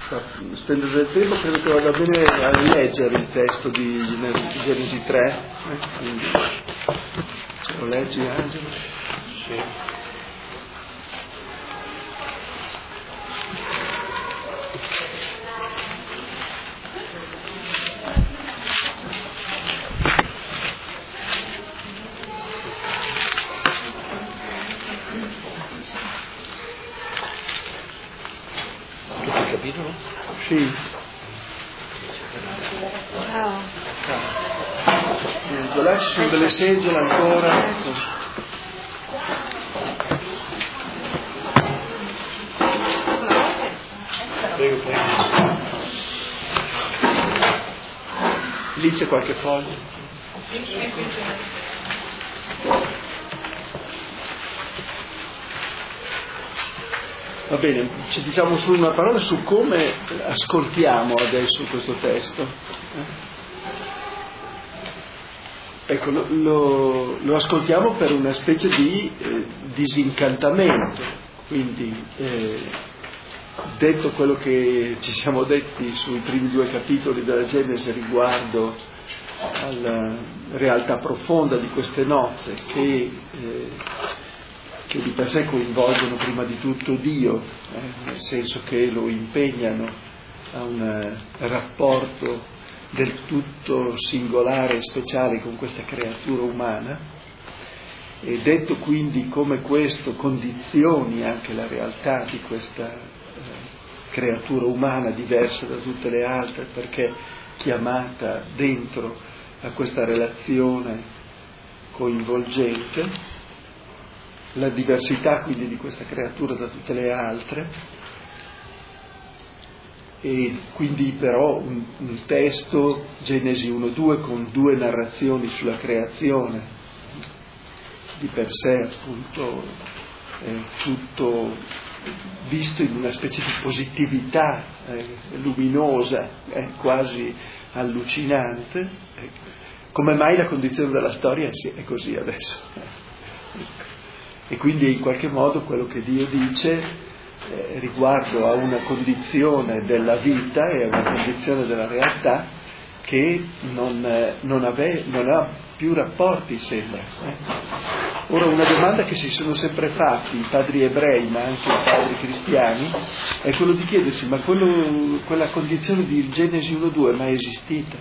spendere del tempo, credo che vada bene a rileggere il testo di Genesi 3, quindi ce lo leggi, Angelo? Sì. Sì. Là ci sono delle seggiole ancora. Prego, prego. Lì c'è qualche foglio. Va bene, ci diciamo su una parola su come ascoltiamo adesso questo testo. Ecco, lo ascoltiamo per una specie di disincantamento, quindi detto quello che ci siamo detti sui primi 2 capitoli della Genesi riguardo alla realtà profonda di queste nozze che di per sé coinvolgono prima di tutto Dio, nel senso che lo impegnano a un rapporto del tutto singolare e speciale con questa creatura umana, e detto quindi come questo condizioni anche la realtà di questa creatura umana diversa da tutte le altre, perché chiamata dentro a questa relazione coinvolgente, la diversità quindi di questa creatura da tutte le altre, e quindi però un testo, Genesi 1-2, con 2 narrazioni sulla creazione, di per sé appunto tutto visto in una specie di positività luminosa, quasi allucinante. Come mai la condizione della storia è così adesso? E quindi in qualche modo quello che Dio dice riguardo a una condizione della vita e a una condizione della realtà che non ha più rapporti, sembra. Ora, una domanda che si sono sempre fatti i padri ebrei, ma anche i padri cristiani, è quello di chiedersi: ma quella condizione di Genesi 1-2 è mai esistita?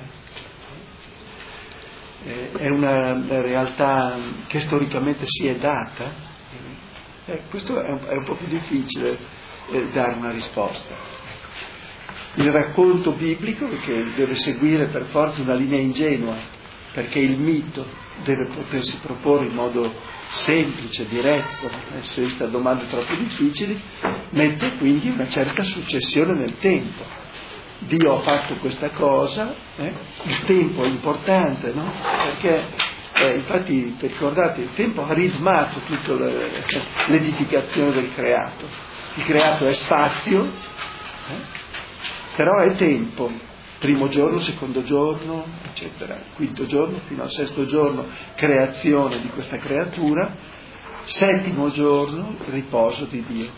È una realtà che storicamente si è data? Questo è un po' più difficile dare una risposta. Il racconto biblico, che deve seguire per forza una linea ingenua, perché il mito deve potersi proporre in modo semplice, diretto, senza domande troppo difficili, mette quindi una certa successione nel tempo. Dio ha fatto questa cosa, il tempo è importante, no? Perché infatti, ricordate, il tempo ha ritmato tutta l'edificazione del creato. Il creato è spazio, però è tempo. Primo giorno, secondo giorno, eccetera. Quinto giorno fino al 6° giorno, creazione di questa creatura. 7° giorno, riposo di Dio.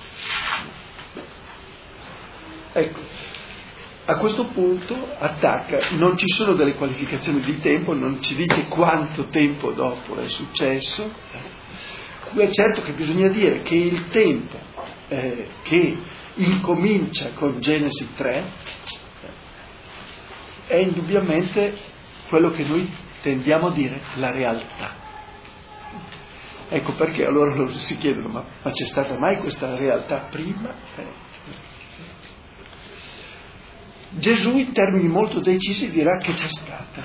Ecco. A questo punto attacca, non ci sono delle qualificazioni di tempo, non ci dice quanto tempo dopo è successo. È certo che bisogna dire che il tempo che incomincia con Genesi 3 è indubbiamente quello che noi tendiamo a dire la realtà. Ecco perché allora loro si chiedono: ma c'è stata mai questa realtà prima? Gesù in termini molto decisi dirà che c'è stata.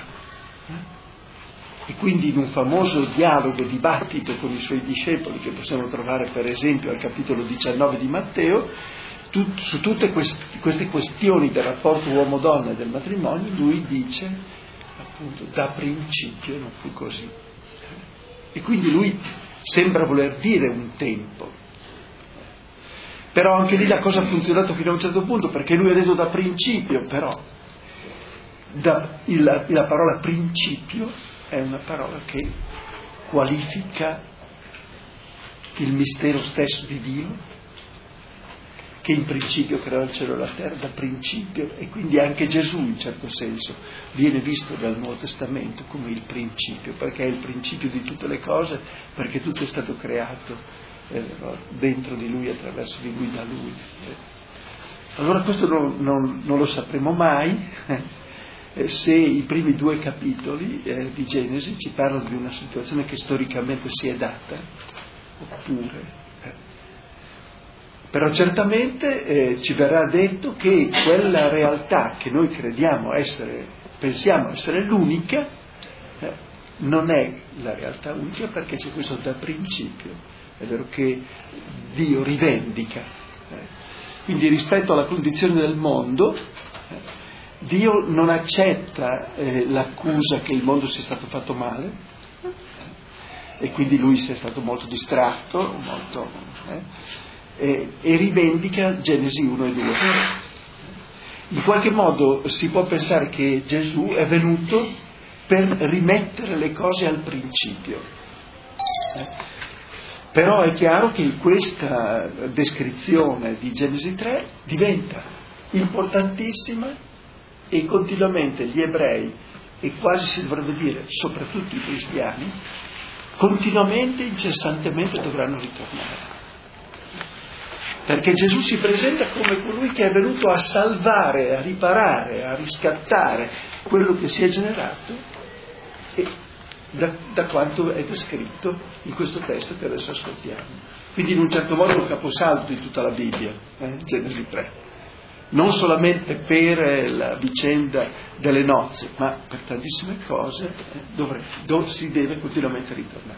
E quindi in un famoso dialogo, dibattito con i suoi discepoli, che possiamo trovare per esempio al capitolo 19 di Matteo, su tutte queste questioni del rapporto uomo-donna e del matrimonio, lui dice appunto: da principio non fu così. E quindi lui sembra voler dire un tempo. Però anche lì la cosa ha funzionato fino a un certo punto, perché lui ha detto da principio, però la parola principio è una parola che qualifica il mistero stesso di Dio, che in principio creò il cielo e la terra, da principio, e quindi anche Gesù in certo senso viene visto dal Nuovo Testamento come il principio, perché è il principio di tutte le cose, perché tutto è stato creato dentro di Lui, attraverso di Lui, da Lui. Allora questo non lo sapremo mai se i primi 2 capitoli di Genesi ci parlano di una situazione che storicamente si è data, oppure... Però certamente ci verrà detto che quella realtà che noi pensiamo essere l'unica, non è la realtà unica, perché c'è questo da principio, è vero che Dio rivendica. Quindi rispetto alla condizione del mondo, Dio non accetta l'accusa che il mondo sia stato fatto male, e quindi Lui sia stato molto distratto, e rivendica Genesi 1 e 2. In qualche modo si può pensare che Gesù è venuto per rimettere le cose al principio. Però è chiaro che questa descrizione di Genesi 3 diventa importantissima, e continuamente gli ebrei, e quasi si dovrebbe dire soprattutto i cristiani, continuamente, incessantemente dovranno ritornare. Perché Gesù si presenta come colui che è venuto a salvare, a riparare, a riscattare quello che si è generato, e da quanto è descritto in questo testo che adesso ascoltiamo. Quindi in un certo modo è un caposaldo di tutta la Bibbia, Genesi 3. Non solamente per la vicenda delle nozze, ma per tantissime cose dove si deve continuamente ritornare.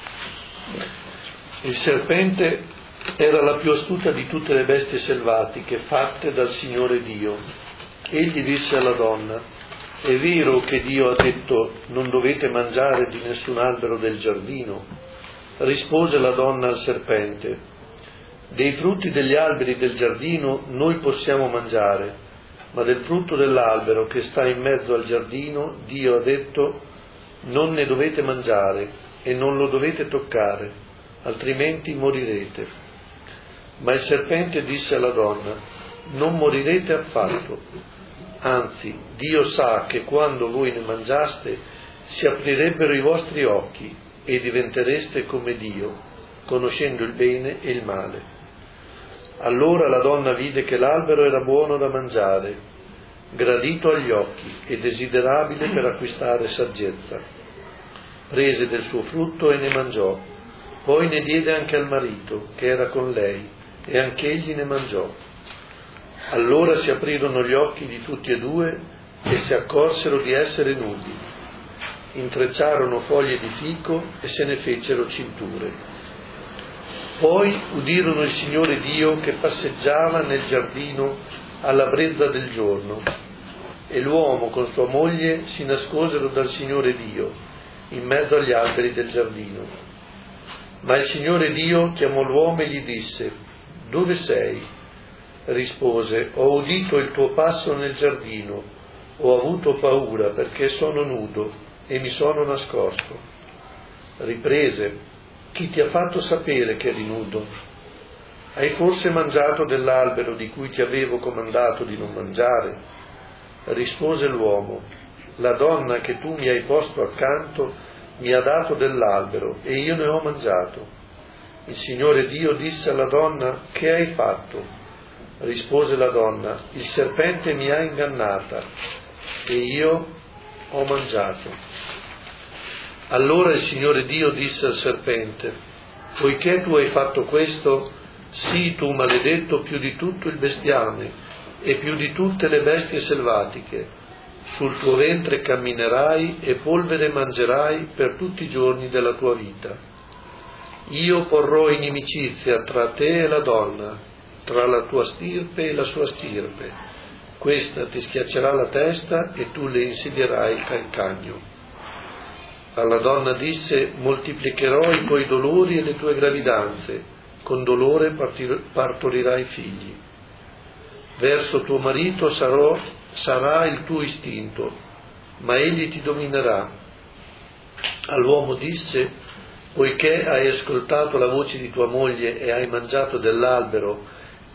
Il serpente era la più astuta di tutte le bestie selvatiche fatte dal Signore Dio. Egli disse alla donna: è vero che Dio ha detto non dovete mangiare di nessun albero del giardino? Rispose la donna al serpente: dei frutti degli alberi del giardino noi possiamo mangiare, ma del frutto dell'albero che sta in mezzo al giardino Dio ha detto non ne dovete mangiare e non lo dovete toccare, altrimenti morirete. Ma il serpente disse alla donna: non morirete affatto, anzi Dio sa che quando voi ne mangiaste si aprirebbero i vostri occhi e diventereste come Dio, conoscendo il bene e il male. Allora la donna vide che l'albero era buono da mangiare, gradito agli occhi e desiderabile per acquistare saggezza. Prese del suo frutto e ne mangiò, poi ne diede anche al marito che era con lei, e anch'egli ne mangiò. Allora si aprirono gli occhi di tutti e due e si accorsero di essere nudi. Intrecciarono foglie di fico e se ne fecero cinture. Poi udirono il Signore Dio che passeggiava nel giardino alla brezza del giorno, e l'uomo con sua moglie si nascosero dal Signore Dio in mezzo agli alberi del giardino. Ma il Signore Dio chiamò l'uomo e gli disse: dove sei? Rispose: ho udito il tuo passo nel giardino, ho avuto paura perché sono nudo e mi sono nascosto. Riprese: chi ti ha fatto sapere che eri nudo? Hai forse mangiato dell'albero di cui ti avevo comandato di non mangiare? Rispose l'uomo: la donna che tu mi hai posto accanto mi ha dato dell'albero e io ne ho mangiato. Il Signore Dio disse alla donna: che hai fatto? Rispose la donna: il serpente mi ha ingannata e io ho mangiato. Allora il Signore Dio disse al serpente: poiché tu hai fatto questo, sii tu maledetto più di tutto il bestiame e più di tutte le bestie selvatiche. Sul tuo ventre camminerai e polvere mangerai per tutti i giorni della tua vita. Io porrò inimicizia tra te e la donna, tra la tua stirpe e la sua stirpe. Questa ti schiaccerà la testa e tu le insidierai il calcagno. Alla donna disse: moltiplicherò i tuoi dolori e le tue gravidanze, con dolore partorirai figli. Verso tuo marito sarà il tuo istinto, ma egli ti dominerà. All'uomo disse: poiché hai ascoltato la voce di tua moglie e hai mangiato dell'albero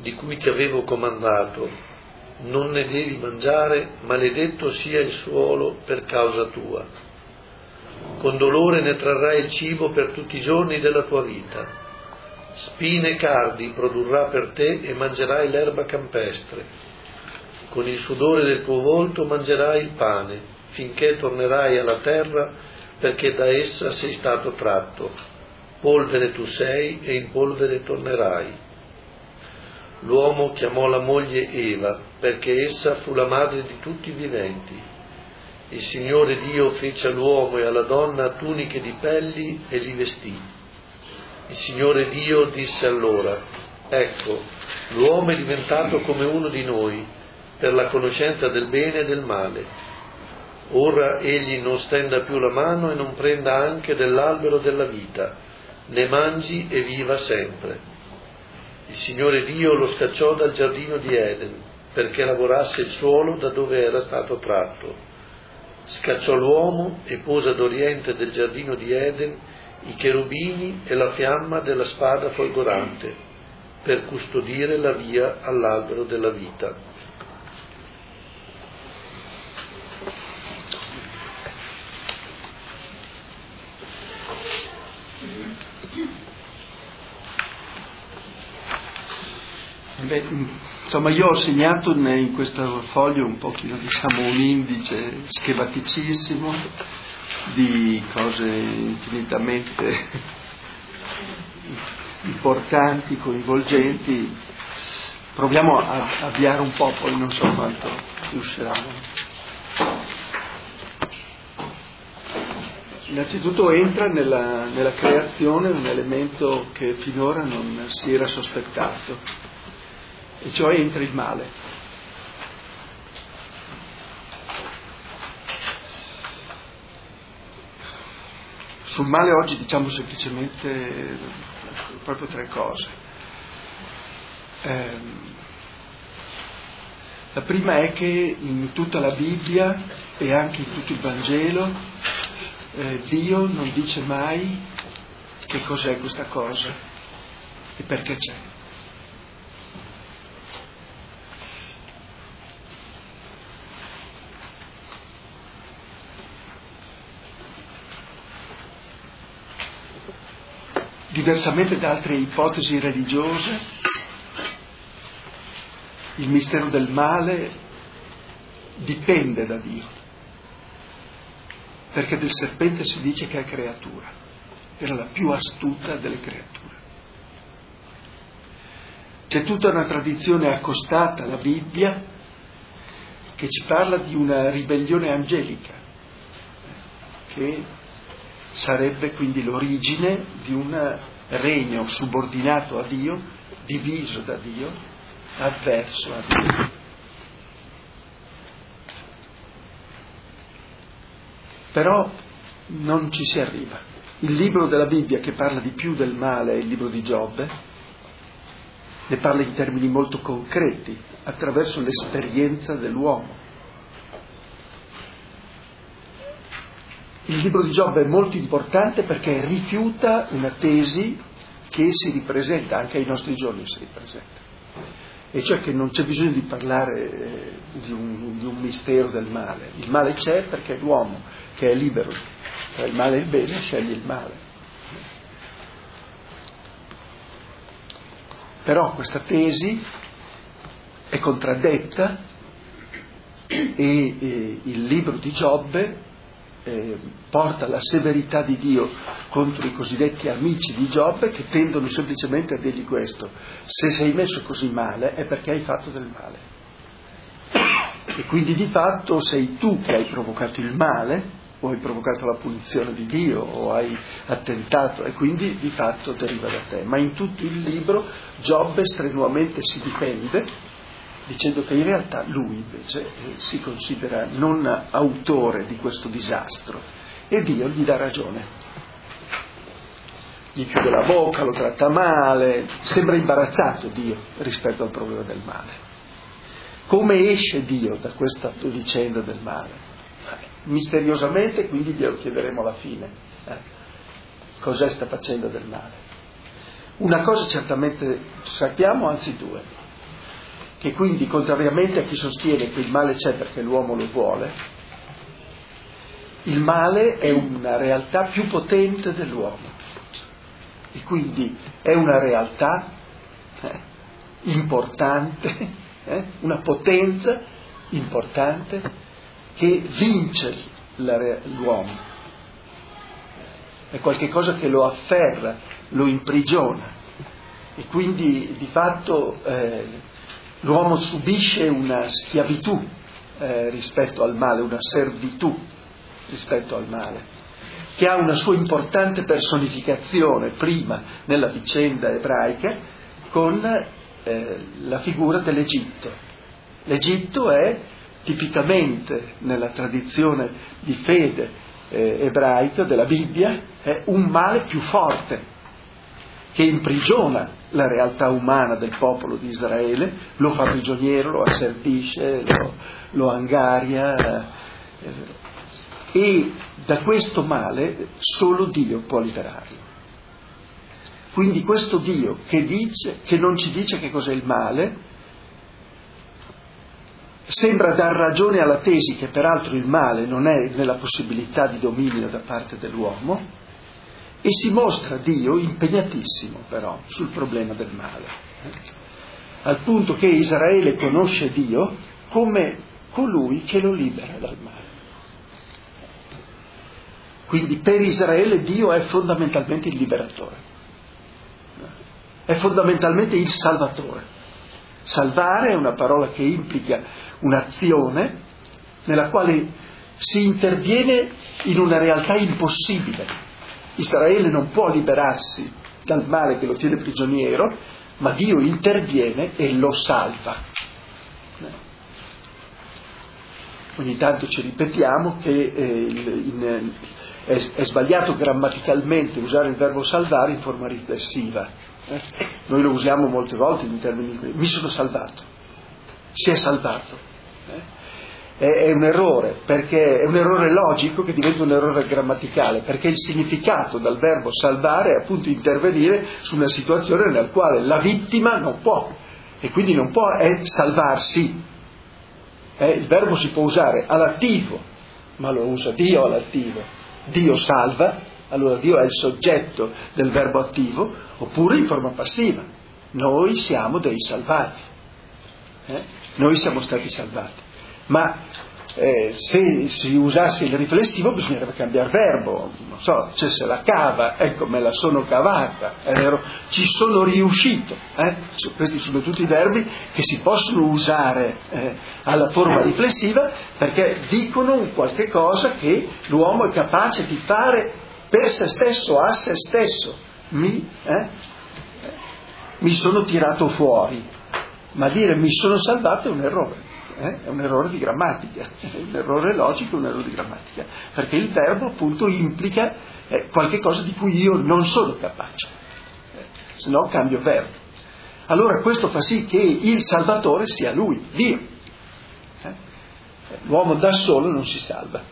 di cui ti avevo comandato, non ne devi mangiare, maledetto sia il suolo per causa tua. Con dolore ne trarrai il cibo per tutti i giorni della tua vita. Spine e cardi produrrà per te e mangerai l'erba campestre. Con il sudore del tuo volto mangerai il pane, finché tornerai alla terra, perché da essa sei stato tratto. Polvere tu sei e in polvere tornerai. L'uomo chiamò la moglie Eva, perché essa fu la madre di tutti i viventi. Il Signore Dio fece all'uomo e alla donna tuniche di pelli e li vestì. Il Signore Dio disse allora: ecco, l'uomo è diventato come uno di noi, per la conoscenza del bene e del male. Ora egli non stenda più la mano e non prenda anche dell'albero della vita, ne mangi e viva sempre. Il Signore Dio lo scacciò dal giardino di Eden, perché lavorasse il suolo da dove era stato tratto. Scacciò l'uomo e pose ad oriente del giardino di Eden i cherubini e la fiamma della spada folgorante, per custodire la via all'albero della vita. Insomma, io ho segnato in questo foglio un pochino, un indice schematicissimo di cose infinitamente importanti, coinvolgenti. Proviamo a avviare un po', poi non so quanto riusciranno. Innanzitutto entra nella creazione un elemento che finora non si era sospettato, e cioè entra il male. Sul male oggi diciamo semplicemente proprio tre cose. La prima è che in tutta la Bibbia e anche in tutto il Vangelo Dio non dice mai che cos'è questa cosa e perché c'è. Diversamente da altre ipotesi religiose, il mistero del male dipende da Dio, perché del serpente si dice che è creatura, era la più astuta delle creature. C'è tutta una tradizione accostata alla Bibbia che ci parla di una ribellione angelica, che sarebbe quindi l'origine di un regno subordinato a Dio, diviso da Dio, avverso a Dio. Però non ci si arriva. Il libro della Bibbia che parla di più del male è il libro di Giobbe, ne parla in termini molto concreti, attraverso l'esperienza dell'uomo. Il libro di Giobbe è molto importante perché rifiuta una tesi che si ripresenta, anche ai nostri giorni si ripresenta, e cioè che non c'è bisogno di parlare di un mistero del male. Il male c'è perché l'uomo, che è libero tra il male e il bene, sceglie il male. Però questa tesi è contraddetta e il libro di Giobbe porta la severità di Dio contro i cosiddetti amici di Giobbe, che tendono semplicemente a dirgli questo: se sei messo così male è perché hai fatto del male, e quindi di fatto sei tu che hai provocato il male, o hai provocato la punizione di Dio, o hai attentato, e quindi di fatto deriva da te. Ma in tutto il libro Giobbe strenuamente si difende, dicendo che in realtà lui invece si considera non autore di questo disastro, e Dio gli dà ragione. Gli chiude la bocca, lo tratta male, sembra imbarazzato Dio rispetto al problema del male. Come esce Dio da questa vicenda del male? Misteriosamente, quindi glielo chiederemo alla fine. Cos'è sta facendo del male? Una cosa certamente sappiamo, anzi due. che quindi, contrariamente a chi sostiene che il male c'è perché l'uomo lo vuole, il male è una realtà più potente dell'uomo e quindi è una realtà importante, una potenza importante che vince l'uomo. È qualcosa che lo afferra, lo imprigiona e quindi di fatto l'uomo subisce una schiavitù rispetto al male, una servitù rispetto al male, che ha una sua importante personificazione prima nella vicenda ebraica con la figura dell'Egitto. L'Egitto è tipicamente nella tradizione di fede ebraica della Bibbia è un male più forte che imprigiona la realtà umana del popolo di Israele, lo fa prigioniero, lo asservisce, lo angaria e da questo male solo Dio può liberarlo. Quindi questo Dio che non ci dice che cos'è il male, sembra dar ragione alla tesi che peraltro il male non è nella possibilità di dominio da parte dell'uomo e si mostra Dio impegnatissimo però sul problema del male, al punto che Israele conosce Dio come colui che lo libera dal male. Quindi per Israele Dio è fondamentalmente il liberatore, è fondamentalmente il salvatore. Salvare è una parola che implica un'azione nella quale si interviene in una realtà impossibile. Israele non può liberarsi dal male che lo tiene prigioniero, ma Dio interviene e lo salva. Ogni tanto ci ripetiamo che è sbagliato grammaticalmente usare il verbo salvare in forma riflessiva. Noi lo usiamo molte volte in termini mi sono salvato, si è salvato. È un errore, perché è un errore logico che diventa un errore grammaticale, perché il significato dal verbo salvare è appunto intervenire su una situazione nella quale la vittima non può e quindi non può salvarsi. Il verbo si può usare all'attivo, ma lo usa Dio all'attivo. Dio salva, allora Dio è il soggetto del verbo attivo, oppure in forma passiva. Noi siamo dei salvati. Noi siamo stati salvati. Ma se si usasse il riflessivo bisognerebbe cambiare verbo, non so, cioè se la cava, ecco me la sono cavata, è vero, ci sono riuscito, questi sono tutti verbi che si possono usare alla forma riflessiva perché dicono un qualche cosa che l'uomo è capace di fare per se stesso, a se stesso. Mi sono tirato fuori, ma dire mi sono salvato è un errore. È un errore di grammatica, è un errore logico, un errore di grammatica, perché il verbo appunto implica qualche cosa di cui io non sono capace, se no cambio verbo. Allora questo fa sì che il Salvatore sia Lui, Dio. L'uomo da solo non si salva.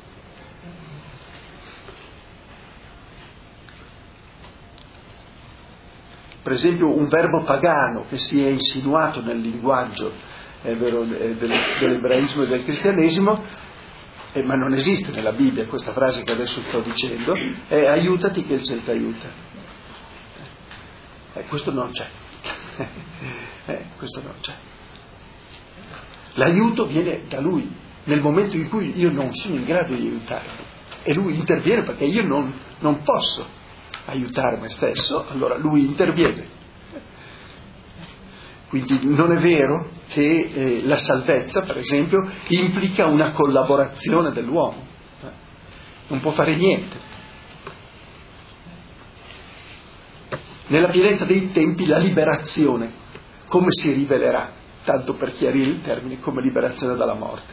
Per esempio un verbo pagano che si è insinuato nel linguaggio dell'ebraismo e del cristianesimo, ma non esiste nella Bibbia questa frase che adesso sto dicendo, è aiutati che il cielo ti aiuta. Questo non c'è. Questo non c'è. L'aiuto viene da Lui nel momento in cui io non sono in grado di aiutarmi e Lui interviene perché io non posso aiutare me stesso, allora Lui interviene. Quindi non è vero che la salvezza, per esempio, implica una collaborazione dell'uomo. Non può fare niente. Nella pienezza dei tempi la liberazione, come si rivelerà, tanto per chiarire il termine, come liberazione dalla morte.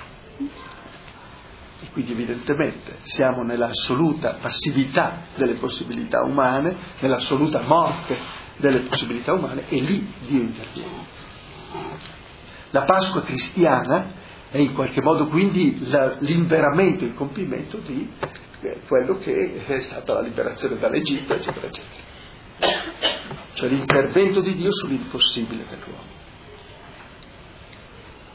E quindi evidentemente siamo nell'assoluta passività delle possibilità umane, nell'assoluta morte delle possibilità umane, e lì Dio interviene. La Pasqua cristiana è in qualche modo quindi l'inveramento, il compimento di quello che è stata la liberazione dall'Egitto, eccetera, eccetera. Cioè l'intervento di Dio sull'impossibile dell'uomo.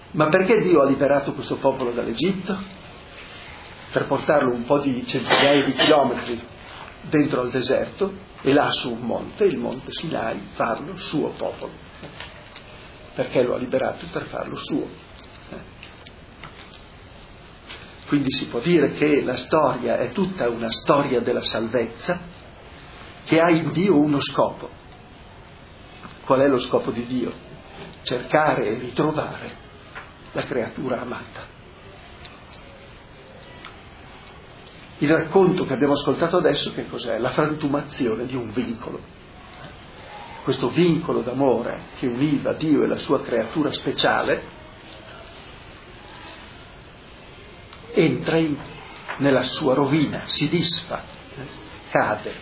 Ma perché Dio ha liberato questo popolo dall'Egitto? Per portarlo un po' di centinaia di chilometri dentro al deserto e là su un monte, il monte Sinai, farlo suo popolo. Perché lo ha liberato? Per farlo suo. Quindi si può dire che la storia è tutta una storia della salvezza che ha in Dio uno scopo. Qual è lo scopo di Dio? Cercare e ritrovare la creatura amata. Il racconto che abbiamo ascoltato adesso che cos'è? La frantumazione di un vincolo. Questo vincolo d'amore che univa Dio e la sua creatura speciale entra nella sua rovina, si disfa, cade.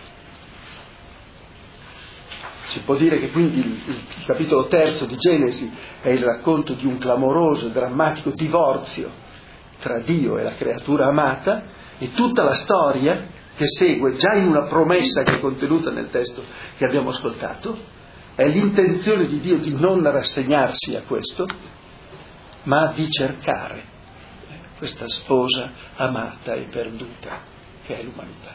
Si può dire che quindi il capitolo 3 di Genesi è il racconto di un clamoroso e drammatico divorzio tra Dio e la creatura amata, e tutta la storia che segue, già in una promessa che è contenuta nel testo che abbiamo ascoltato, è l'intenzione di Dio di non rassegnarsi a questo, ma di cercare questa sposa amata e perduta che è l'umanità.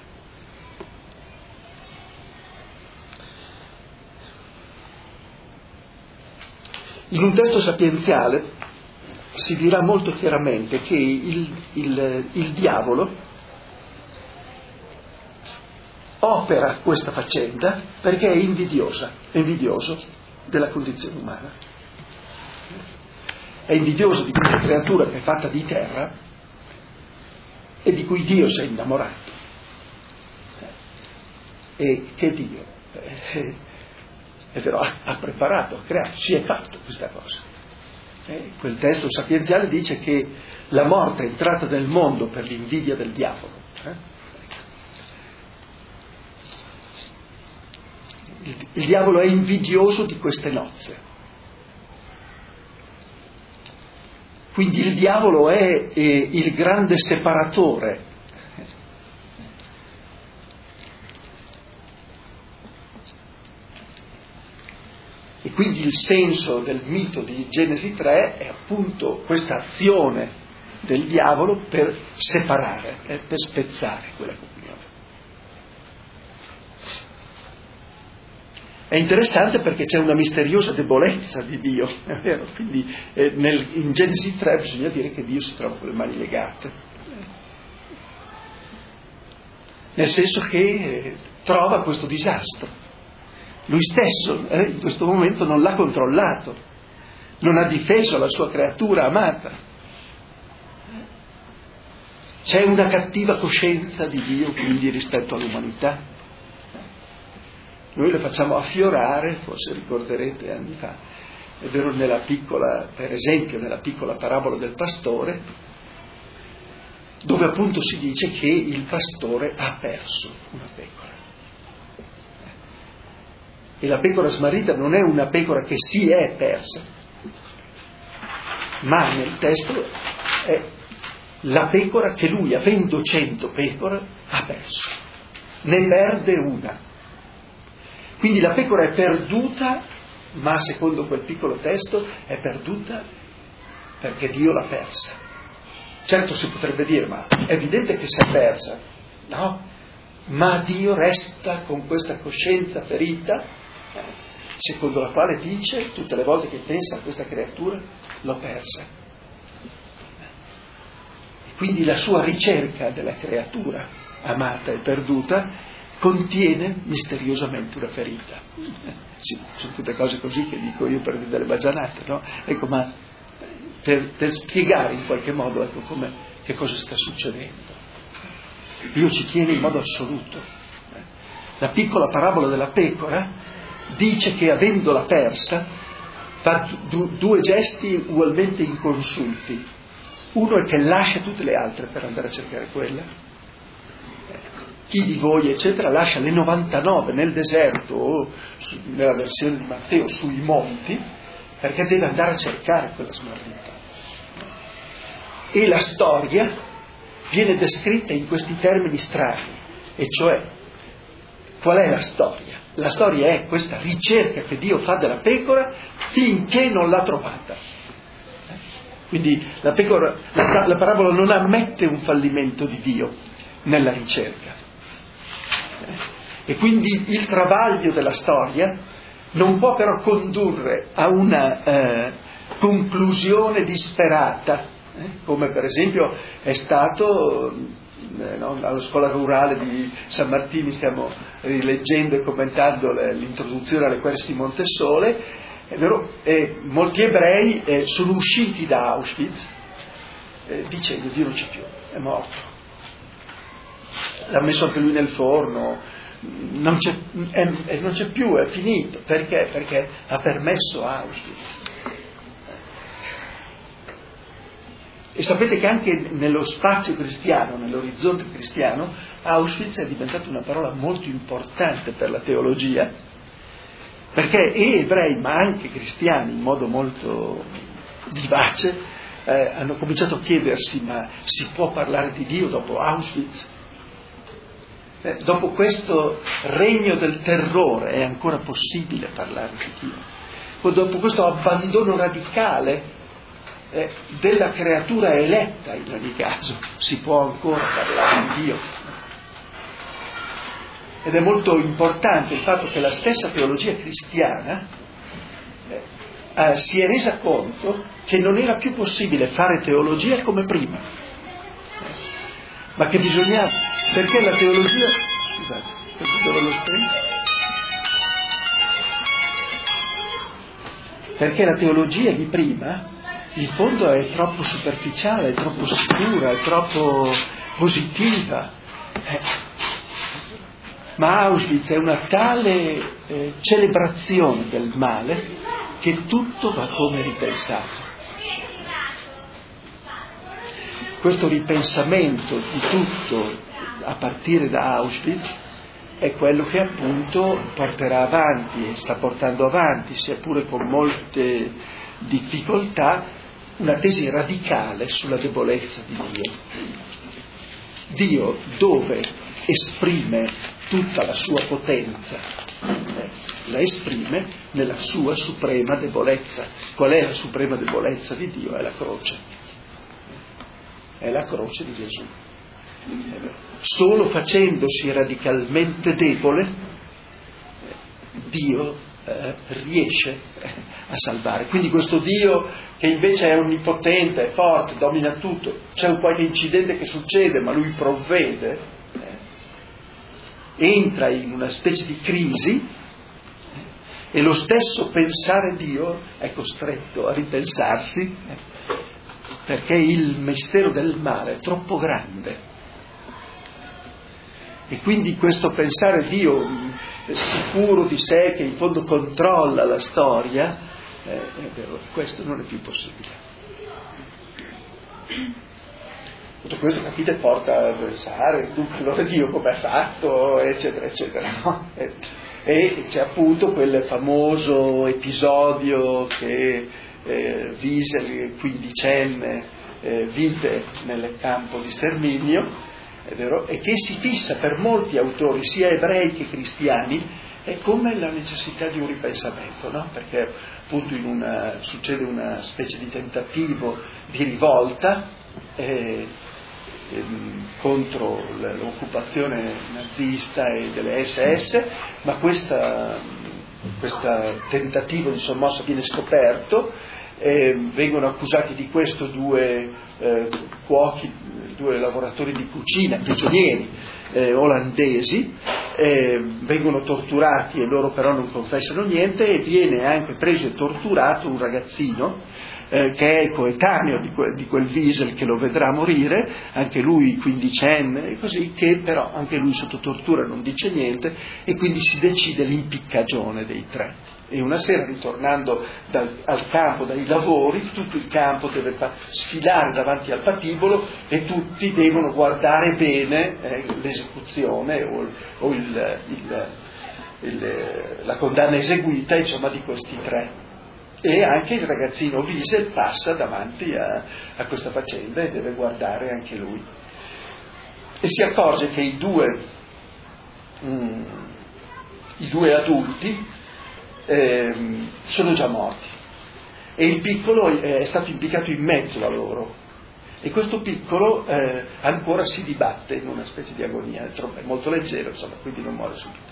In un testo sapienziale si dirà molto chiaramente che il diavolo opera questa faccenda perché è invidioso della condizione umana. È invidioso di questa creatura che è fatta di terra e di cui Dio si è innamorato. E che Dio è vero, ha preparato, ha creato, si è fatto questa cosa. Quel testo sapienziale dice che la morte è entrata nel mondo per l'invidia del diavolo. Il diavolo è invidioso di queste nozze. Quindi il diavolo è il grande separatore. E quindi il senso del mito di Genesi 3 è appunto questa azione del diavolo per separare, per spezzare quella comunione. È interessante perché c'è una misteriosa debolezza di Dio, è vero? Quindi in Genesi 3 bisogna dire che Dio si trova con le mani legate, nel senso che trova questo disastro. Lui stesso in questo momento non l'ha controllato, non ha difeso la sua creatura amata. C'è una cattiva coscienza di Dio quindi rispetto all'umanità. Noi le facciamo affiorare, forse ricorderete anni fa, è vero, per esempio nella piccola parabola del pastore, dove appunto si dice che il pastore ha perso una pecora. E la pecora smarrita non è una pecora che si è persa, ma nel testo è la pecora che lui, avendo 100 pecore, ha perso. Ne perde una. Quindi la pecora è perduta, ma secondo quel piccolo testo è perduta perché Dio l'ha persa. Certo si potrebbe dire, ma è evidente che si è persa, no? Ma Dio resta con questa coscienza ferita, secondo la quale dice, tutte le volte che pensa a questa creatura, l'ho persa. Quindi la sua ricerca della creatura amata e perduta contiene misteriosamente una ferita. Sì, sono tutte cose così che dico io per delle baggianate, no? Ecco, ma per spiegare in qualche modo, ecco, che cosa sta succedendo. Dio ci tiene in modo assoluto. La piccola parabola della pecora dice che avendola persa fa due gesti ugualmente inconsulti. Uno è che lascia tutte le altre per andare a cercare quella. Chi di voi, eccetera, lascia le 99 nel deserto o nella versione di Matteo sui monti perché deve andare a cercare quella smarrita. E la storia viene descritta in questi termini strani, e cioè qual è la storia? La storia è questa ricerca che Dio fa della pecora finché non l'ha trovata. Quindi la parabola non ammette un fallimento di Dio nella ricerca. E quindi il travaglio della storia non può però condurre a una conclusione disperata, come per esempio è stato alla scuola rurale di San Martino. Stiamo rileggendo e commentando l'introduzione alle queste di Montesole. È vero, molti ebrei sono usciti da Auschwitz dicendo: Dio non c'è più, è morto, l'ha messo anche lui nel forno, non c'è più, è finito. Perché? Perché ha permesso Auschwitz. E sapete che anche nello spazio cristiano, nell'orizzonte cristiano, Auschwitz è diventata una parola molto importante per la teologia, perché ebrei ma anche cristiani in modo molto vivace hanno cominciato a chiedersi: ma si può parlare di Dio dopo Auschwitz? Dopo questo regno del terrore è ancora possibile parlare di Dio? Dopo questo abbandono radicale della creatura eletta, in ogni caso si può ancora parlare di Dio? Ed è molto importante il fatto che la stessa teologia cristiana si è resa conto che non era più possibile fare teologia come prima, ma che bisognava, perché la teologia, scusate, dove lo perché la teologia di prima in fondo è troppo superficiale, è troppo sicura, è troppo positiva. Ma Auschwitz è una tale celebrazione del male che tutto va come ripensato. Questo ripensamento di tutto a partire da Auschwitz è quello che appunto porterà avanti e sta portando avanti, sia pure con molte difficoltà, una tesi radicale sulla debolezza di Dio. Dio, dove esprime tutta la sua potenza, la esprime nella sua suprema debolezza. Qual è la suprema debolezza di Dio? È la croce. È la croce di Gesù. Solo facendosi radicalmente debole, Dio riesce a salvare. Quindi questo Dio che invece è onnipotente, è forte, domina tutto, c'è un qualche incidente che succede ma lui provvede, entra in una specie di crisi e lo stesso pensare Dio è costretto a ripensarsi perché il mistero del male è troppo grande. E quindi questo pensare Dio sicuro di sé, che in fondo controlla la storia, questo non è più possibile. Tutto questo, capite, porta a pensare: dunque allora Dio come ha fatto, eccetera eccetera, no? E c'è appunto quel famoso episodio che Wiesel, quindicenne, vide nel campo di sterminio, è vero, e che si fissa per molti autori, sia ebrei che cristiani, è come la necessità di un ripensamento, no? Perché appunto succede una specie di tentativo di rivolta contro l'occupazione nazista e delle SS, ma questo tentativo di sommossa viene scoperto, vengono accusati di questo due cuochi, due lavoratori di cucina, prigionieri olandesi, vengono torturati e loro però non confessano niente, e viene anche preso e torturato un ragazzino che è coetaneo di quel Wiesel, che lo vedrà morire, anche lui quindicenne, e così, che però anche lui sotto tortura non dice niente, e quindi si decide l'impiccagione dei tre. E una sera, ritornando al campo dai lavori, tutto il campo deve sfilare davanti al patibolo e tutti devono guardare bene l'esecuzione o la condanna eseguita, insomma, di questi tre. E anche il ragazzino Wiesel passa davanti a questa faccenda e deve guardare anche lui. E si accorge che i due adulti sono già morti. e il piccolo è stato impiccato in mezzo a loro. E questo piccolo ancora si dibatte in una specie di agonia, è molto leggero, insomma, quindi non muore subito.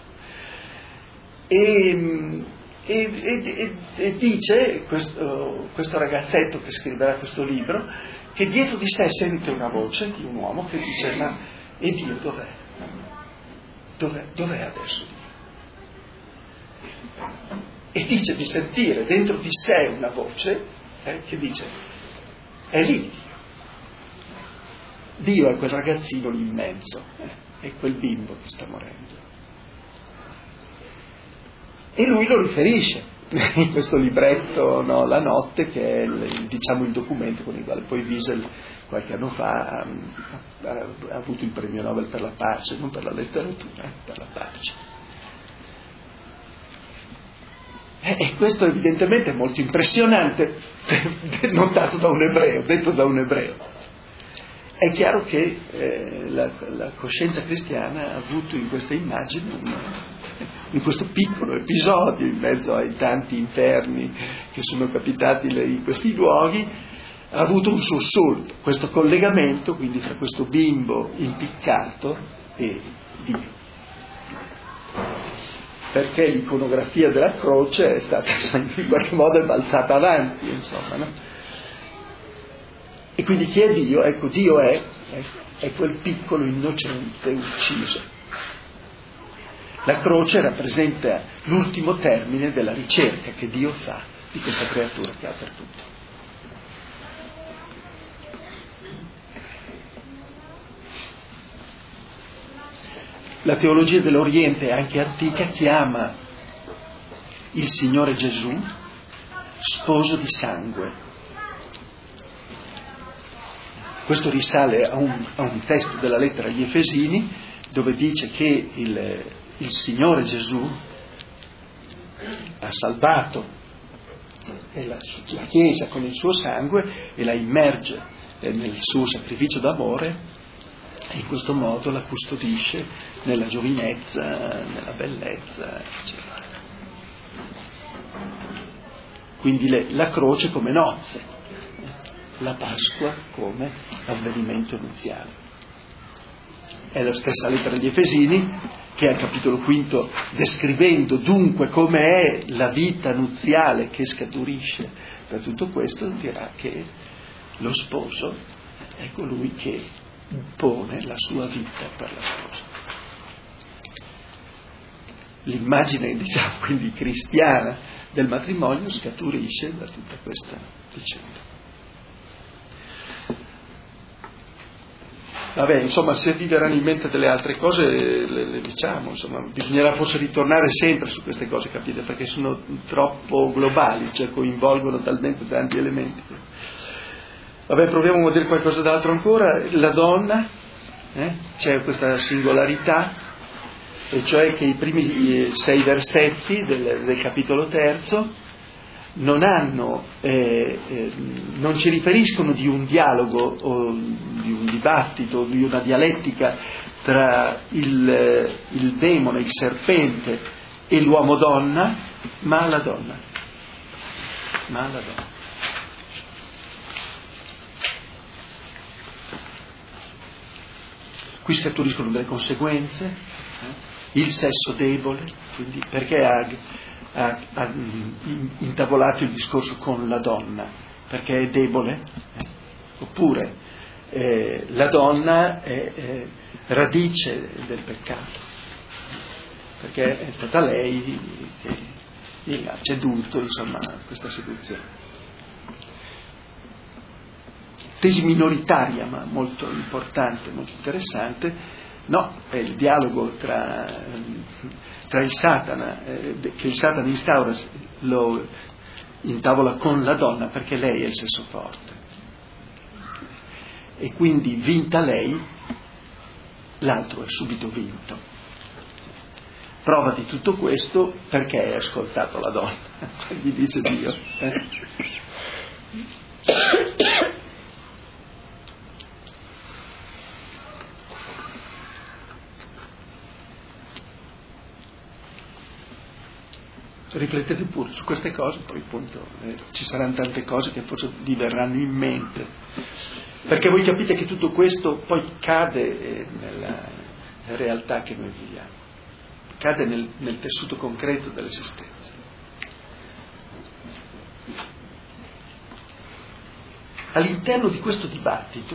E dice questo ragazzetto che scriverà questo libro che dietro di sé sente una voce di un uomo che dice: ma e Dio dov'è? Dov'è adesso Dio? E dice di sentire dentro di sé una voce che dice: è lì Dio è quel ragazzino lì in mezzo, è quel bimbo che sta morendo. E lui lo riferisce in questo libretto, no, La notte, che è il documento con il quale poi Wiesel qualche anno fa ha avuto il premio Nobel per la pace, non per la letteratura, per la pace. E questo evidentemente è molto impressionante, notato da un ebreo, detto da un ebreo. È chiaro che la coscienza cristiana ha avuto in questa immagine, in questo piccolo episodio, in mezzo ai tanti inferni che sono capitati in questi luoghi, ha avuto un sussulto, questo collegamento quindi fra questo bimbo impiccato e Dio. Perché l'iconografia della croce è stata in qualche modo balzata avanti, insomma, no? E quindi chi è Dio? Ecco, Dio è quel piccolo innocente ucciso. La croce rappresenta l'ultimo termine della ricerca che Dio fa di questa creatura che ha perduto. La teologia dell'Oriente, anche antica, chiama il Signore Gesù sposo di sangue. Questo risale a un testo della lettera agli Efesini, dove dice che il Signore Gesù ha salvato la Chiesa con il suo sangue e la immerge nel suo sacrificio d'amore, e in questo modo la custodisce nella giovinezza, nella bellezza, eccetera. Quindi la croce come nozze, la Pasqua come avvenimento nuziale. È la stessa lettera agli Efesini che al capitolo 5, descrivendo dunque come è la vita nuziale che scaturisce da tutto questo, dirà che lo sposo è colui che impone la sua vita per la sposa. L'immagine, diciamo, quindi cristiana del matrimonio scaturisce da tutta questa vicenda. Vabbè, insomma, se vi verranno in mente delle altre cose le diciamo, insomma, bisognerà forse ritornare sempre su queste cose, capite, perché sono troppo globali, cioè coinvolgono talmente tanti elementi. Vabbè, proviamo a dire qualcosa d'altro ancora. La donna, c'è questa singolarità, e cioè che i primi 6 versetti del capitolo 3 non ci riferiscono di un dialogo o di un dibattito o di una dialettica tra il demone, il serpente e l'uomo donna, ma la donna. Qui scaturiscono delle conseguenze, il sesso debole, quindi perché ha intavolato il discorso con la donna, perché è debole, oppure la donna è radice del peccato, perché è stata lei che ha ceduto, insomma, a questa seduzione. Tesi minoritaria ma molto importante, molto interessante, no, è il dialogo tra il Satana, che il Satana instaura, lo intavola con la donna perché lei è il sesso forte. E quindi vinta lei, l'altro è subito vinto. Prova di tutto questo perché hai ascoltato la donna, gli dice Dio. riflettete pure su queste cose, poi appunto ci saranno tante cose che forse vi verranno in mente, perché voi capite che tutto questo poi cade nella realtà che noi viviamo, cade nel tessuto concreto dell'esistenza. All'interno di questo dibattito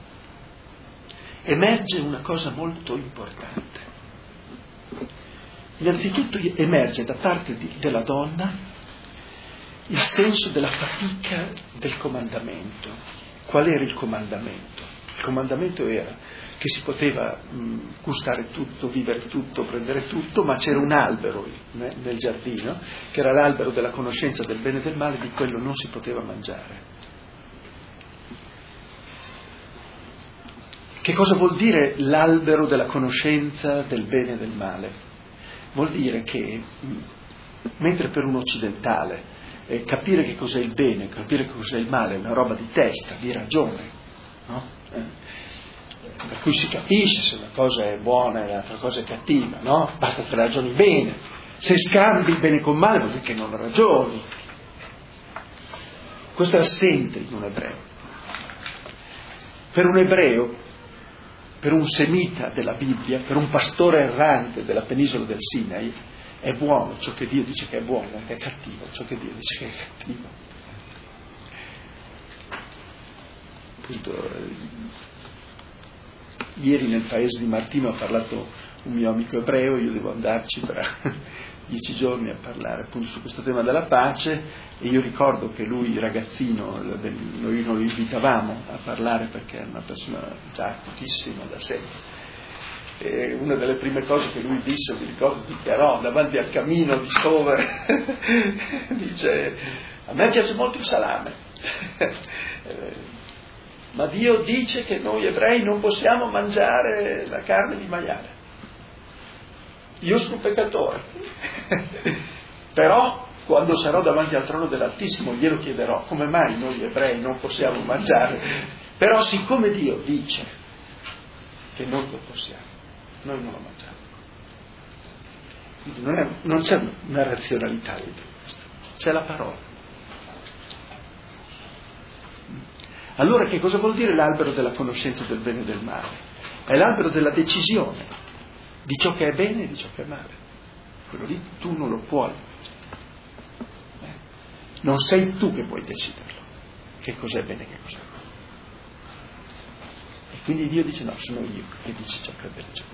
emerge una cosa molto importante. Innanzitutto emerge da parte della donna il senso della fatica del comandamento. Qual era il comandamento? Il comandamento era che si poteva gustare tutto, vivere tutto, prendere tutto, ma c'era un albero nel giardino, che era l'albero della conoscenza del bene e del male, di quello non si poteva mangiare. Che cosa vuol dire l'albero della conoscenza del bene e del male? Vuol dire che, mentre per un occidentale capire che cos'è il bene, capire che cos'è il male è una roba di testa, di ragione, no? Per cui si capisce se una cosa è buona e l'altra cosa è cattiva, no? Basta che ragioni bene. Se scambi il bene con male vuol dire che non ragioni. Questo è assente in un ebreo. Per un ebreo, per un semita della Bibbia, per un pastore errante della penisola del Sinai, è buono ciò che Dio dice che è buono, che è cattivo ciò che Dio dice che è cattivo. Appunto, ieri nel paese di Martino ha parlato un mio amico ebreo, io devo andarci tra 10 giorni a parlare appunto su questo tema della pace, e io ricordo che lui, ragazzino, noi non lo invitavamo a parlare perché è una persona già acutissima da sempre. E una delle prime cose che lui disse, mi ricordo, dichiarò davanti al camino di Stover, dice: a me piace molto il salame, ma Dio dice che noi ebrei non possiamo mangiare la carne di maiale. Io sono peccatore, però quando sarò davanti al trono dell'Altissimo glielo chiederò: come mai noi ebrei non possiamo mangiare? Però siccome Dio dice che noi lo possiamo, noi non lo mangiamo. Quindi non c'è una razionalità dietro questo, c'è la parola. Allora che cosa vuol dire l'albero della conoscenza del bene e del male? È l'albero della decisione di ciò che è bene e di ciò che è male. Quello lì tu non lo puoi. Non sei tu che puoi deciderlo, che cos'è bene e che cos'è male. E quindi Dio dice: no, sono io che dice ciò che è bene e ciò che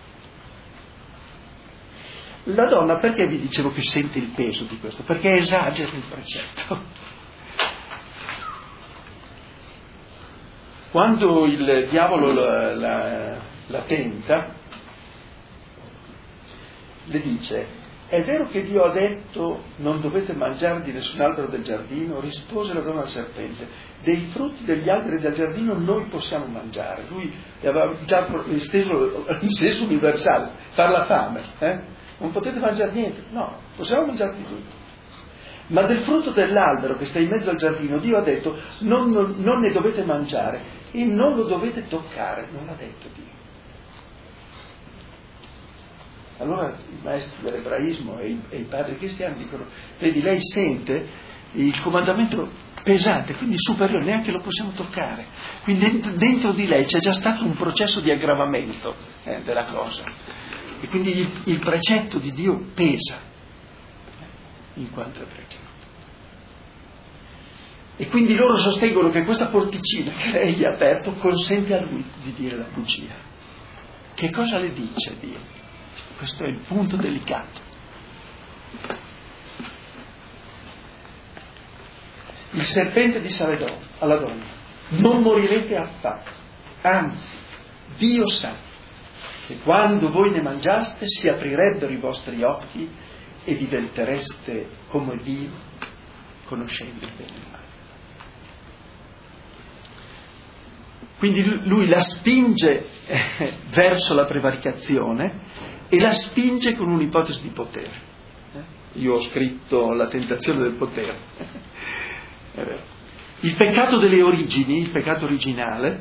è male. La donna, perché vi dicevo che sente il peso di questo? Perché esagera il precetto. Quando il diavolo la tenta, le dice: è vero che Dio ha detto non dovete mangiare di nessun albero del giardino? Rispose la donna al serpente: dei frutti degli alberi del giardino noi possiamo mangiare. Lui aveva già esteso in senso universale, far la fame, non potete mangiare niente, no, possiamo mangiare di tutto. Ma del frutto dell'albero che sta in mezzo al giardino Dio ha detto non ne dovete mangiare e non lo dovete toccare, non l'ha detto Dio. Allora i maestri dell'ebraismo e i padri cristiani dicono: vedi, lei sente il comandamento pesante, quindi superiore, neanche lo possiamo toccare. Quindi dentro di lei c'è già stato un processo di aggravamento della cosa. E quindi il precetto di Dio pesa in quanto è precetto. E quindi loro sostengono che questa porticina che lei gli ha aperto consente a lui di dire la bugia. Che cosa le dice Dio? Questo è il punto delicato. Il serpente disse alla donna: non morirete affatto, anzi Dio sa che quando voi ne mangiaste si aprirebbero i vostri occhi e diventereste come Dio, conoscendo il bene e il male. Quindi lui la spinge verso la prevaricazione e la spinge con un'ipotesi di potere. Io ho scritto La tentazione del potere. Il peccato delle origini, il peccato originale,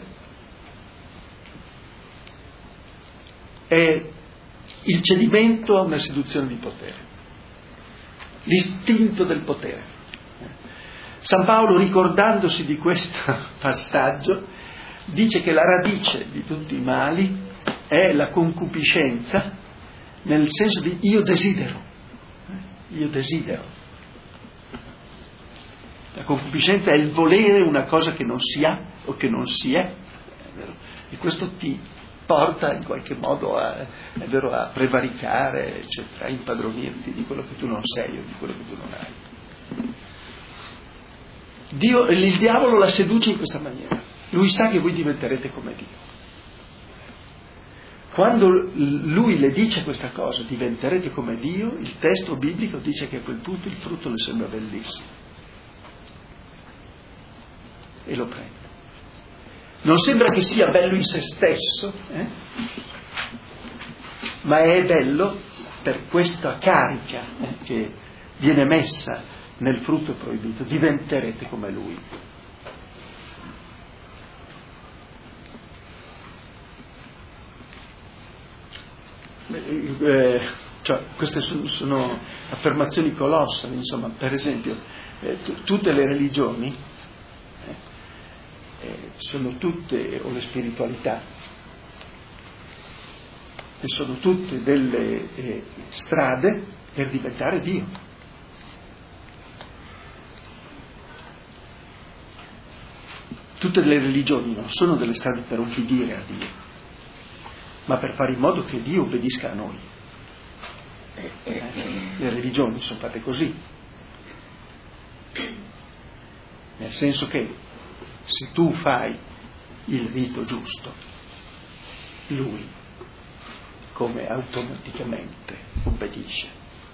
è il cedimento a una seduzione di potere. l'istinto del potere. San Paolo, ricordandosi di questo passaggio, dice che la radice di tutti i mali è la concupiscenza, nel senso di io desidero. La concupiscenza è il volere una cosa che non si ha o che non si è, e questo ti porta in qualche modo a prevaricare, eccetera, a impadronirti di quello che tu non sei o di quello che tu non hai. Il diavolo la seduce in questa maniera. Lui sa che voi diventerete come Dio. Quando lui le dice questa cosa, diventerete come Dio, il testo biblico dice che a quel punto il frutto le sembra bellissimo. E lo prende. Non sembra che sia bello in se stesso, ma è bello per questa carica che viene messa nel frutto proibito. Diventerete come lui. Cioè, queste sono affermazioni colossali, insomma. Per esempio, tutte le religioni sono tutte, o le spiritualità, e sono tutte delle strade per diventare Dio. Tutte le religioni non sono delle strade per obbedire a Dio, ma per fare in modo che Dio obbedisca a noi. Le religioni sono fatte così, nel senso che se tu fai il rito giusto, lui come automaticamente obbedisce.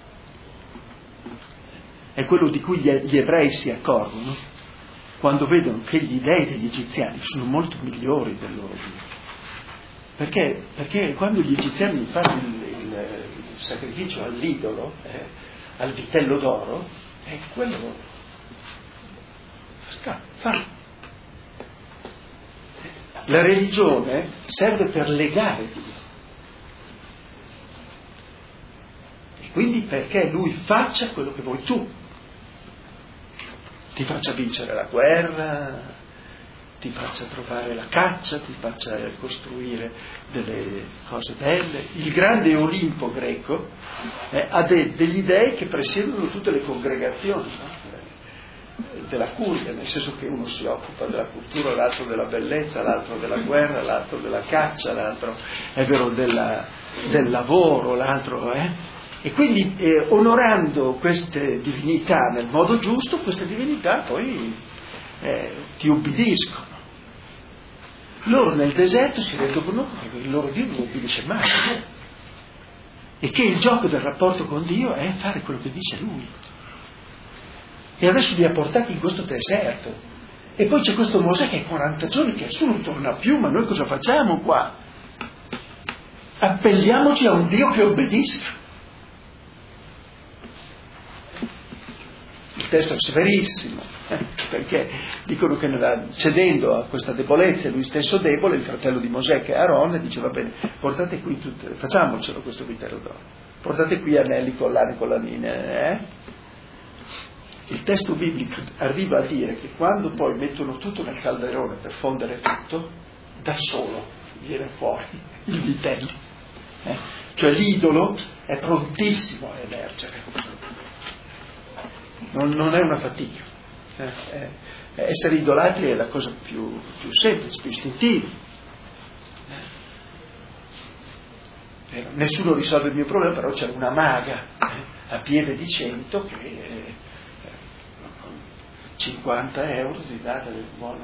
È quello di cui gli ebrei si accorgono quando vedono che gli dei degli egiziani sono molto migliori del loro Dio. Perché quando gli egiziani fanno il sacrificio all'idolo, al vitello d'oro, quello fa. La religione serve per legare Dio. E quindi perché lui faccia quello che vuoi tu. Ti faccia vincere la guerra, ti faccia trovare la caccia, ti faccia costruire delle cose belle. Il grande Olimpo greco ha degli dei che presiedono tutte le congregazioni, no? Della curia, nel senso che uno si occupa della cultura, l'altro della bellezza, l'altro della guerra, l'altro della caccia, l'altro è vero del lavoro, l'altro e quindi onorando queste divinità nel modo giusto, queste divinità poi ti ubbidiscono. Loro nel deserto si rendono conto che il loro Dio non obbedisce mai e che il gioco del rapporto con Dio è fare quello che dice Lui. E adesso li ha portati in questo deserto. E poi c'è questo Mosè che è 40 giorni che nessuno non torna più, ma noi cosa facciamo qua? Appelliamoci a un Dio che obbedisca. Il testo è severissimo, perché dicono che cedendo a questa debolezza, lui stesso debole, il fratello di Mosè che è Aaron, dice va bene, portate qui facciamocelo questo vitello d'oro, portate qui anelli, collane, collanine, Il testo biblico arriva a dire che quando poi mettono tutto nel calderone per fondere tutto, da solo viene fuori il vitello. Cioè l'idolo è prontissimo a emergere. Non è una fatica. Essere idolatri è la cosa più semplice, più istintiva. Nessuno risolve il mio problema, però c'è una maga a piede di 100 che 50 euro ti dà delle buone,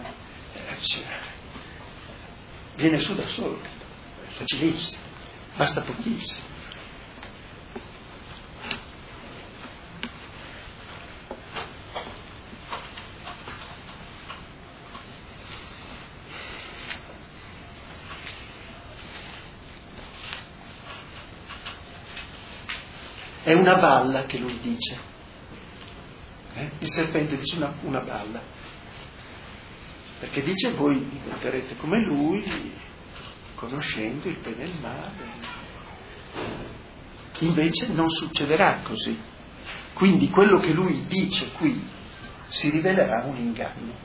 viene su da solo, è facilissimo, basta pochissimo. È una balla che lui dice. Il serpente dice una balla, perché dice voi diventerete come lui, conoscendo il bene e il male. Invece non succederà così. Quindi quello che lui dice qui si rivelerà un inganno.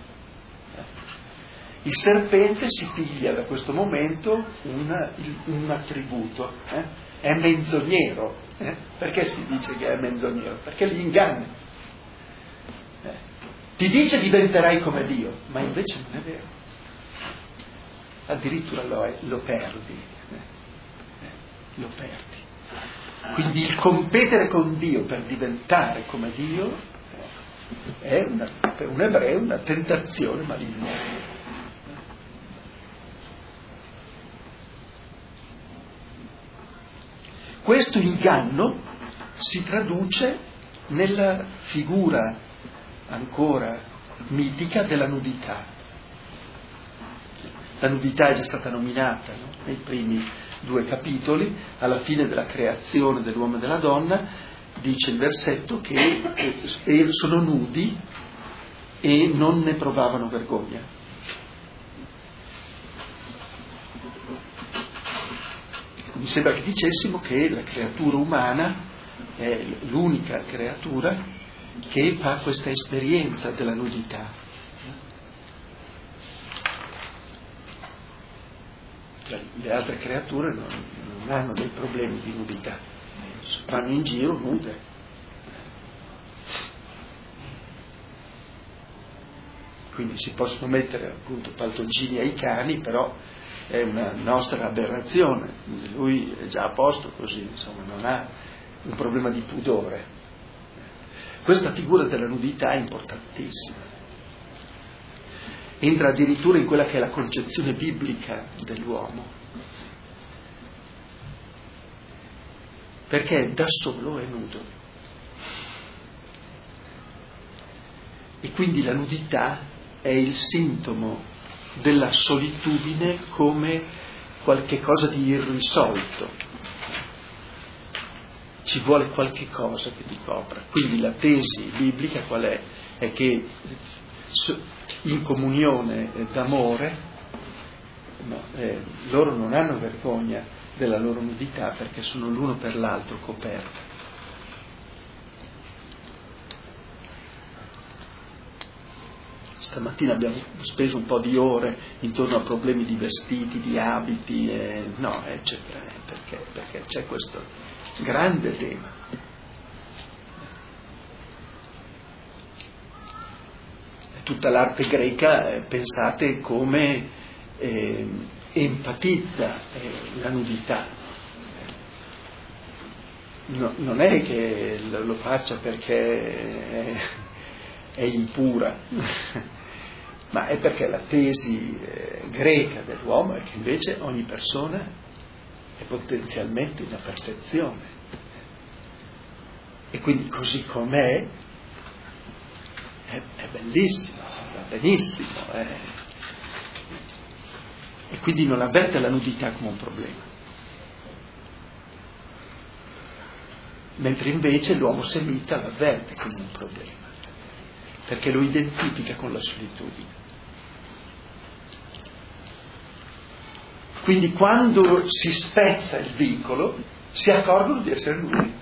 Il serpente si piglia da questo momento un attributo, è menzognero. Perché si dice che è menzognero? Perché li inganna. Ti dice diventerai come Dio, ma invece non è vero. Addirittura lo perdi. Lo perdi. Quindi il competere con Dio per diventare come Dio è per un ebreo una tentazione maligna. Questo inganno si traduce nella figura ancora mitica della nudità. La nudità è già stata nominata, no? Nei primi 2 capitoli, alla fine della creazione dell'uomo e della donna, dice il versetto che sono nudi e non ne provavano vergogna. Mi sembra che dicessimo che la creatura umana è l'unica creatura che fa questa esperienza della nudità. Le altre creature non hanno dei problemi di nudità, vanno in giro nude. Quindi si possono mettere appunto paltoncini ai cani, però è una nostra aberrazione. Lui è già a posto così, insomma, non ha un problema di pudore. Questa figura della nudità è importantissima. Entra addirittura in quella che è la concezione biblica dell'uomo. Perché da solo è nudo. E quindi la nudità è il sintomo della solitudine come qualche cosa di irrisolto. Ci vuole qualche cosa che ti copra. Quindi la tesi biblica qual è? È che in comunione d'amore loro non hanno vergogna della loro nudità perché sono l'uno per l'altro coperti. Stamattina abbiamo speso un po' di ore intorno a problemi di vestiti, di abiti, eccetera, perché c'è questo grande tema. Tutta l'arte greca, pensate come enfatizza la nudità. No, non è che lo faccia perché è impura, ma è perché la tesi greca dell'uomo è che invece ogni persona è potenzialmente una perfezione. E quindi così com'è, è bellissimo, va benissimo. E quindi non avverte la nudità come un problema. Mentre invece l'uomo semita l'avverte come un problema, perché lo identifica con la solitudine. Quindi quando si spezza il vincolo, si accorgono di essere nudi.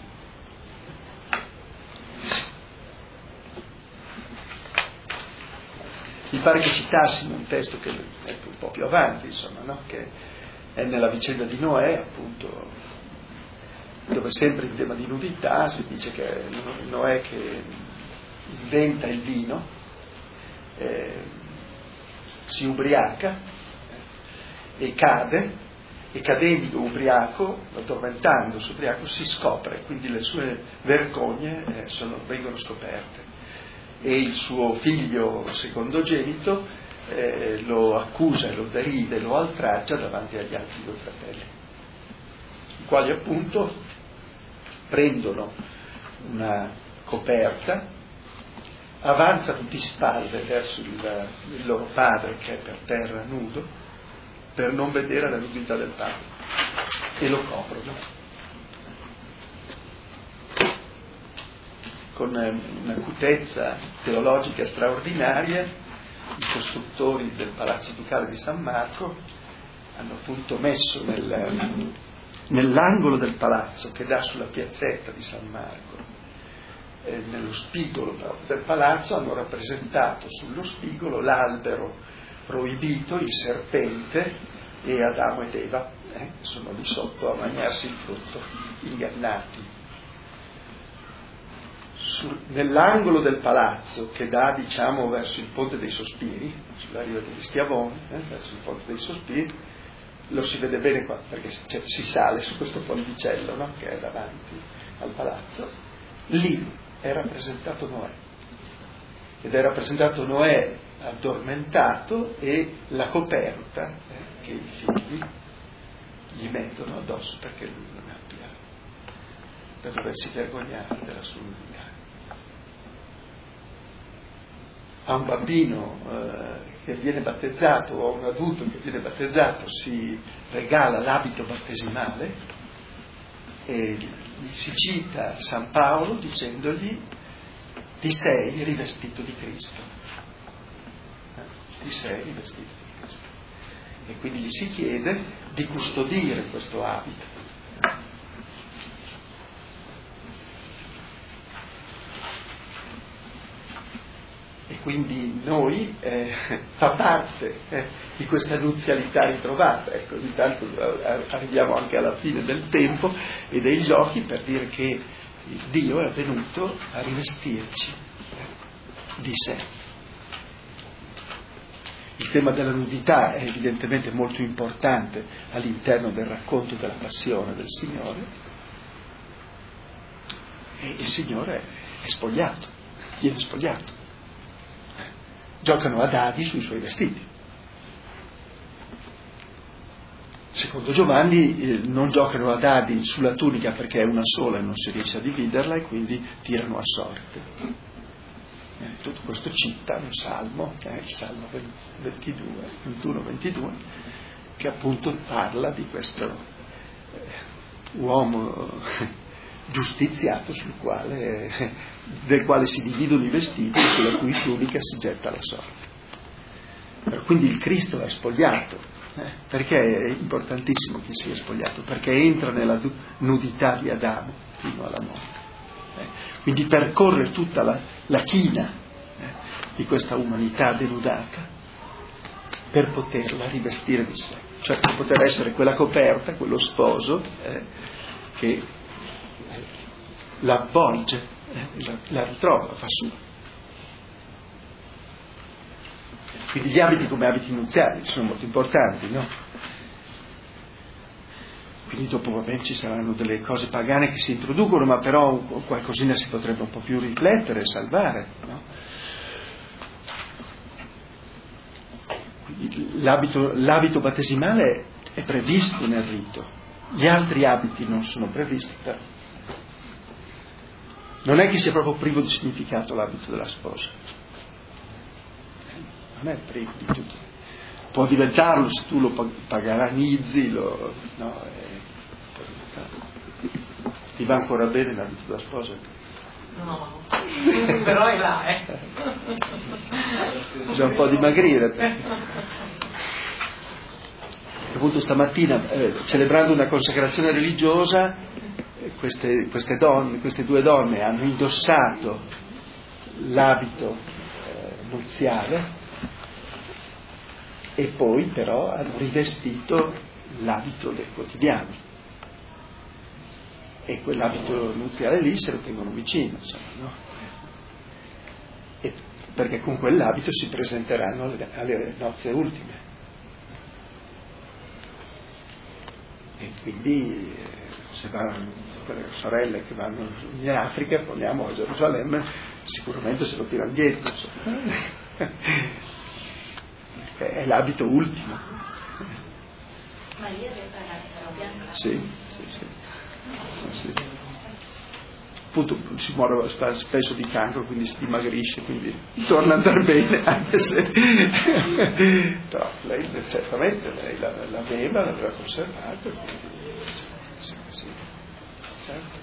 Mi pare che citassimo un testo che è un po' più avanti, insomma, no? Che è nella vicenda di Noè, appunto, dove sempre in tema di nudità si dice che è Noè che inventa il vino, si ubriaca e cade, e cadendo ubriaco, addormentandosi ubriaco, si scopre, quindi le sue vergogne vengono scoperte. E il suo figlio secondogenito lo accusa, lo deride, lo oltraggia davanti agli altri 2 fratelli, i quali appunto prendono una coperta, avanzano di spalle verso il loro padre che è per terra nudo, per non vedere la nudità del padre, e lo coprono. Con una acutezza teologica straordinaria, i costruttori del Palazzo Ducale di San Marco hanno appunto messo nell'angolo del palazzo che dà sulla piazzetta di San Marco nello spigolo del palazzo hanno rappresentato sullo spigolo l'albero proibito, il serpente e Adamo ed Eva, che sono lì sotto a mangiarsi il frutto, ingannati. Nell'angolo del palazzo che dà, diciamo, verso il Ponte dei Sospiri, sulla riva degli Schiavoni, verso il Ponte dei Sospiri, lo si vede bene qua, perché si sale su questo ponticello, no? Che è davanti al palazzo. Lì è rappresentato Noè, ed è rappresentato Noè addormentato e la coperta che i figli gli mettono addosso perché lui non abbia da doversi vergognare della sua nudità. A un bambino che viene battezzato o a un adulto che viene battezzato si regala l'abito battesimale e si cita San Paolo dicendogli: ti sei rivestito di Cristo, ti sei rivestito di Cristo, e quindi gli si chiede di custodire questo abito. E quindi noi fa parte di questa nuzialità ritrovata. Ecco, intanto arriviamo anche alla fine del tempo e dei giochi per dire che Dio è venuto a rivestirci di sé. Il tema della nudità è evidentemente molto importante all'interno del racconto della passione del Signore, e il Signore è spogliato, viene spogliato. Giocano a dadi sui suoi vestiti. Secondo Giovanni non giocano a dadi sulla tunica perché è una sola e non si riesce a dividerla, e quindi tirano a sorte. Tutto questo cita un salmo, il salmo 21-22, che appunto parla di questo uomo giustiziato del quale si dividono i vestiti e sulla cui tunica si getta la sorte. Quindi il Cristo è spogliato. Perché è importantissimo che sia spogliato? Perché entra nella nudità di Adamo fino alla morte. Quindi percorre tutta la china di questa umanità denudata per poterla rivestire di sé, cioè per poter essere quella coperta, quello sposo che la avvolge, la ritrova, la fa sua. Quindi gli abiti come abiti nuziali sono molto importanti, no? Quindi dopo ci saranno delle cose pagane che si introducono, ma però qualcosina si potrebbe un po' più riflettere e salvare, no? Quindi l'abito battesimale è previsto nel rito, gli altri abiti non sono previsti, però non è che sia proprio privo di significato l'abito della sposa, non è privo di tutto, può diventarlo se tu lo pagaranizzi, ti va ancora bene l'abito della sposa? No, però è là, Bisogna un po' dimagrire, appunto stamattina celebrando una consacrazione religiosa, queste due donne hanno indossato l'abito nuziale e poi però hanno rivestito l'abito del quotidiano, e quell'abito nuziale lì se lo tengono vicino, insomma, no? E perché con quell'abito si presenteranno alle nozze ultime, e quindi se vanno quelle sorelle che vanno in Africa, poniamo a Gerusalemme, sicuramente se lo tirano dietro, è l'abito ultimo. Maria deve pagare però bianca? Sì. Appunto si muore spesso di cancro, quindi si dimagrisce, quindi torna a andare bene, anche se però lei certamente l'aveva conservato, quindi sì. Certo.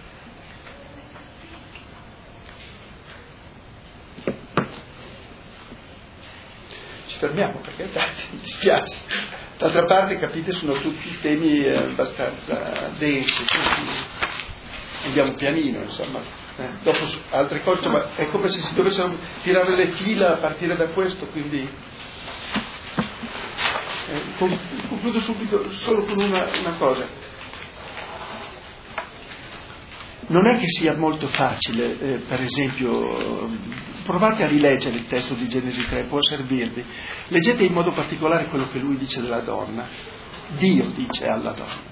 Ci fermiamo perché mi dispiace. D'altra parte, capite, sono tutti temi abbastanza densi, quindi andiamo pianino, insomma. Dopo altre cose, ma è come se si dovessero tirare le fila a partire da questo, quindi concludo subito solo con una cosa. Non è che sia molto facile, per esempio, provate a rileggere il testo di Genesi 3, può servirvi. Leggete in modo particolare quello che lui dice della donna. Dio dice alla donna.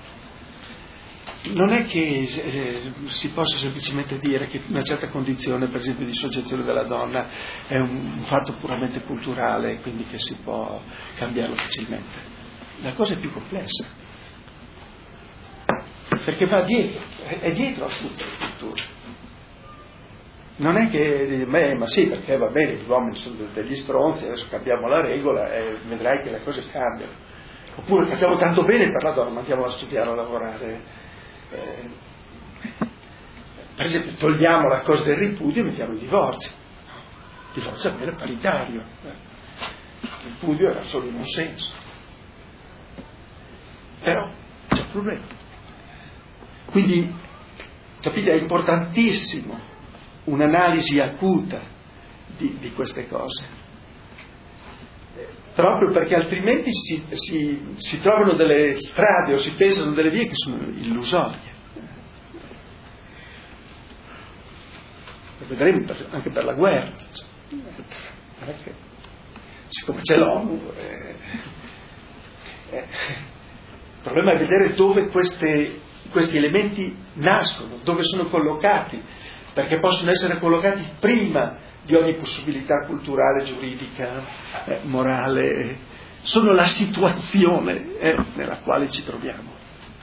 Non è che si possa semplicemente dire che una certa condizione, per esempio, di soggezione della donna è un fatto puramente culturale e quindi che si può cambiarlo facilmente. La cosa è più complessa, perché va dietro, è dietro a tutte le culture. Non è che, ma sì, perché va bene, gli uomini sono degli stronzi, adesso cambiamo la regola e vedrai che le cose cambiano. Oppure facciamo tanto bene per la donna, mandiamola a studiare, a lavorare. Per esempio, togliamo la cosa del ripudio e mettiamo i divorzi. Il divorzio almeno è paritario. Il ripudio era solo in un senso. Però c'è un problema. Quindi, capite, è importantissimo un'analisi acuta di queste cose. Proprio perché altrimenti si trovano delle strade o si pensano delle vie che sono illusorie. Lo vedremo anche per la guerra. Siccome c'è l'ONU, il problema è vedere dove questi elementi nascono, dove sono collocati, perché possono essere collocati prima di ogni possibilità culturale, giuridica, morale. Sono la situazione nella quale ci troviamo.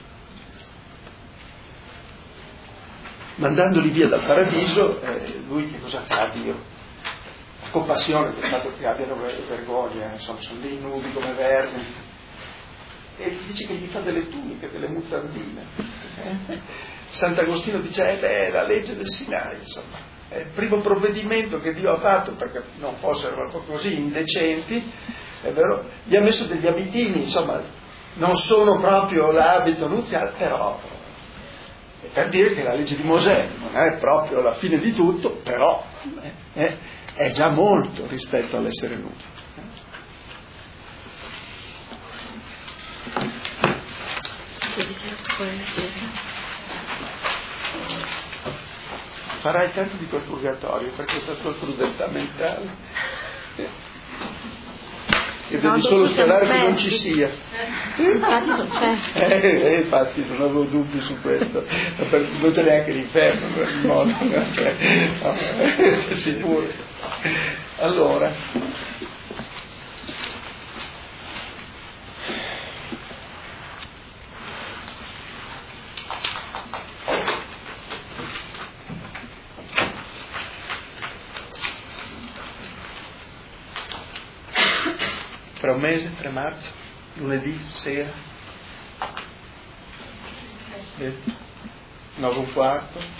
Mandandoli via dal paradiso, lui che cosa fa a Dio? La compassione del fatto che abbiano vergogna, insomma, sono lì nudi come vermi. E dice che gli fa delle tuniche, delle mutandine. Sant'Agostino dice, la legge del Sinai, insomma. È il primo provvedimento che Dio ha fatto perché non fossero così indecenti, è vero, gli ha messo degli abitini, insomma, non sono proprio l'abito nuziale, però è per dire che la legge di Mosè non è proprio la fine di tutto, però è già molto rispetto all'essere nudo. Farai tanto di quel purgatorio per questa tua crudeltà mentale e devi solo sperare che non ci sia. Infatti non c'è. Infatti non avevo dubbi su questo, non c'è neanche l'inferno in quel modo, questo sicuro. Allora, tra un mese, 3 marzo, lunedì sera, 9:15.